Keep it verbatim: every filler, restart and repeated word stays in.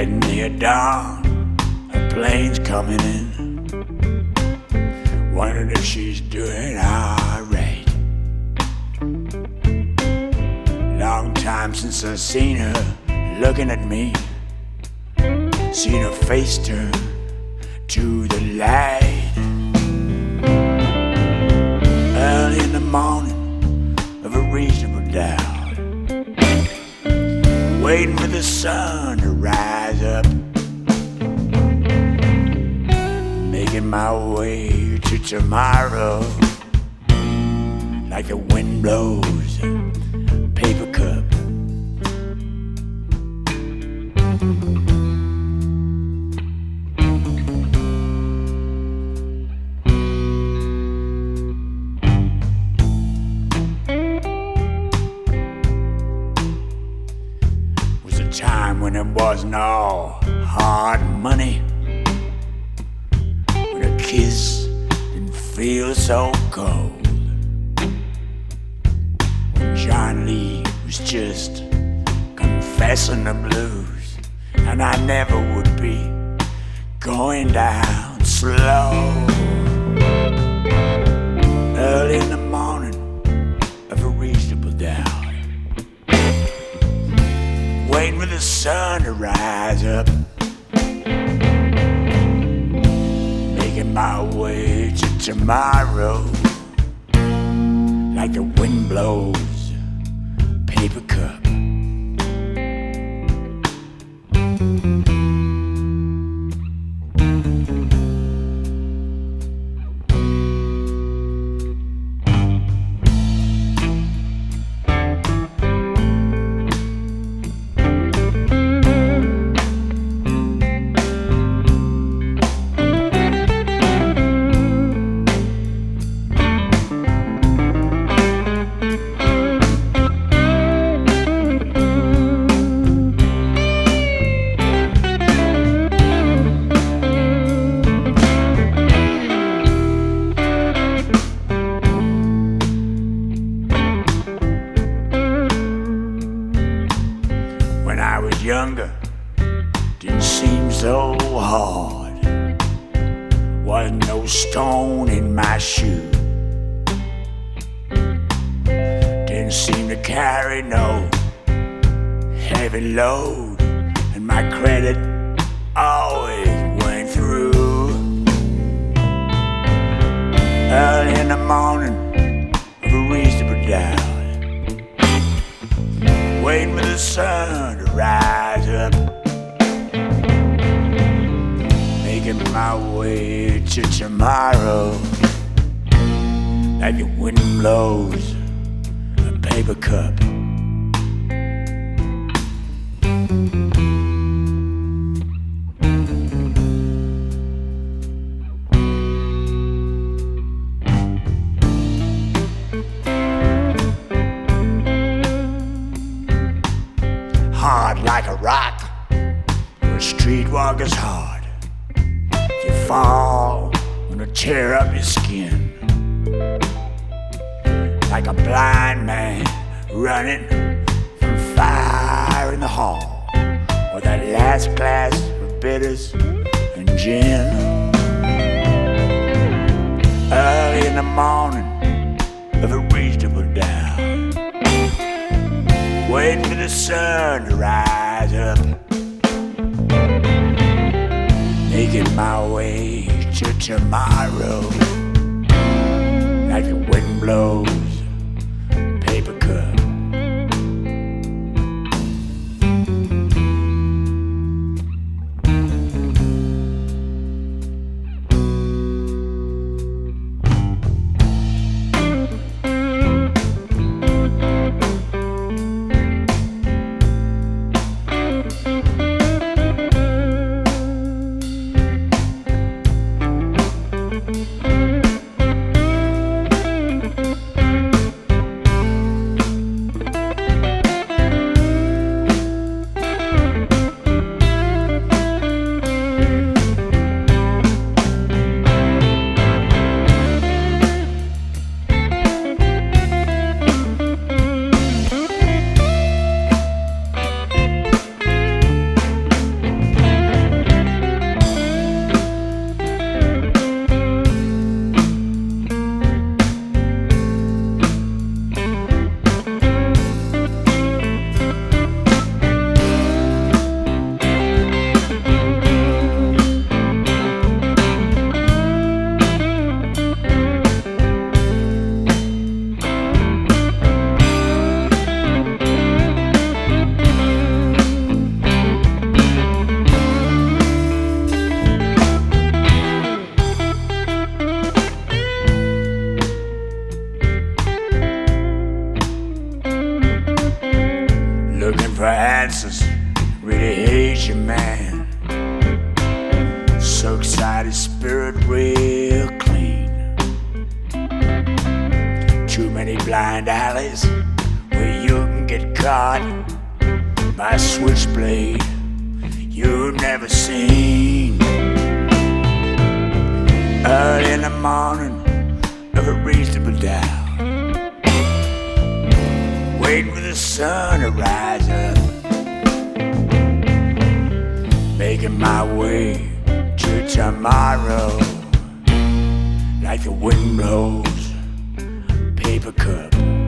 getting near dawn, a plane's coming in. Wondered if she's doing alright. Long time since I've seen her looking at me. Seen her face turn to the light. Early in the morning of a reasonable doubt, waiting for the sun to rise up, making my way to tomorrow like the wind blows a paper cup. Was a time when it wasn't all hard money, when a kiss didn't feel so cold, when John Lee was just confessing the blues, and I never would be going down slow. Early in the morning of a reasonable doubt, waiting for the sun to rise up, making my way to tomorrow like the wind blows a paper cup. Younger, didn't seem so hard. Wasn't no stone in my shoe. Didn't seem to carry no heavy load, and my credit always went through. Early in the morning of a reasonable doubt, waiting for the sun to rise up, making my way to tomorrow like the wind blows a paper cup. Hard like a rock, when a street walk is hard. You fall, gonna tear up your skin. Like a blind man running from fire in the hall, with that last glass of bitters and gin. Early in the morning of a reasonable doubt, waiting for the sun to rise up, making my way to tomorrow like the wind blows a paper cup. it real clean. Too many blind alleys where you can get caught by a switchblade you've never seen. Early in the morning of a reasonable doubt, waiting for the sun to rise up, making my way to tomorrow like the wind blows paper cup.